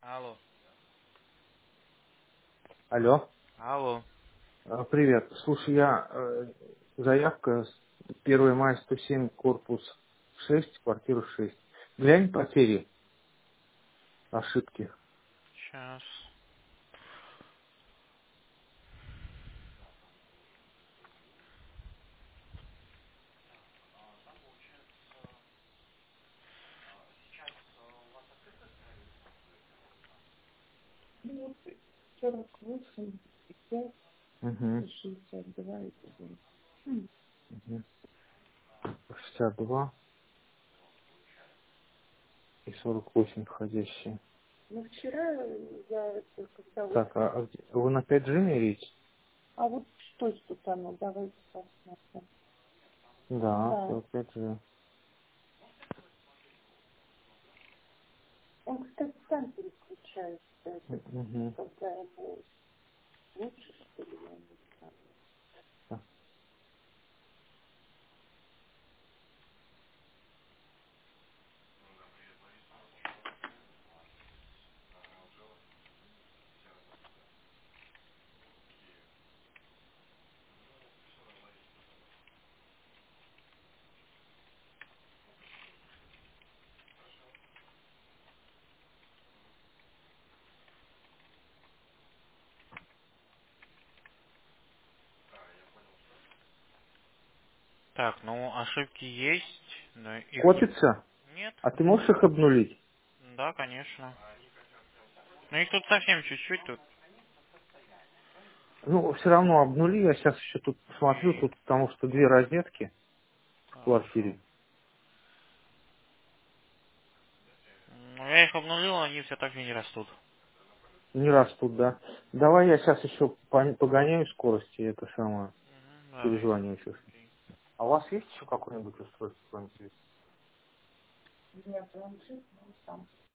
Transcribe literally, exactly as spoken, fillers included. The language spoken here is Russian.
Алло. Алло. Алло. А, Привет. Слушай, я э, заявка с первое мая сто семь, корпус шесть, квартира шесть. Глянь потери, ошибки. Сейчас. сорок восемь, пять, угу. шестьдесят два и угу. шестьдесят два и сорок восемь входящие. Ну, вчера я это когда... Так, а, а где- вы на пять джи меряете? А вот что тут оно? Давайте посмотрим. Да, да. сорок пять джи. Он, кстати, сам переключается, это, угу. Когда ему лучше, что ли, я не знаю. Так, Так, ну ошибки есть, но их не... копится? Нет? А ты можешь их обнулить? Да, конечно. Ну их тут совсем чуть-чуть тут. Ну, все равно обнули. Я сейчас еще тут посмотрю, И... тут потому что две розетки в Хорошо. квартире. Ну я их обнулил, они все так же не растут. Не растут, да. Давай я сейчас еще по- погоняю скорости, это самое, Мгм, давай. перезвоню еще. Окей. А у вас есть еще какое-нибудь устройство? Нет, планшет, ну, там.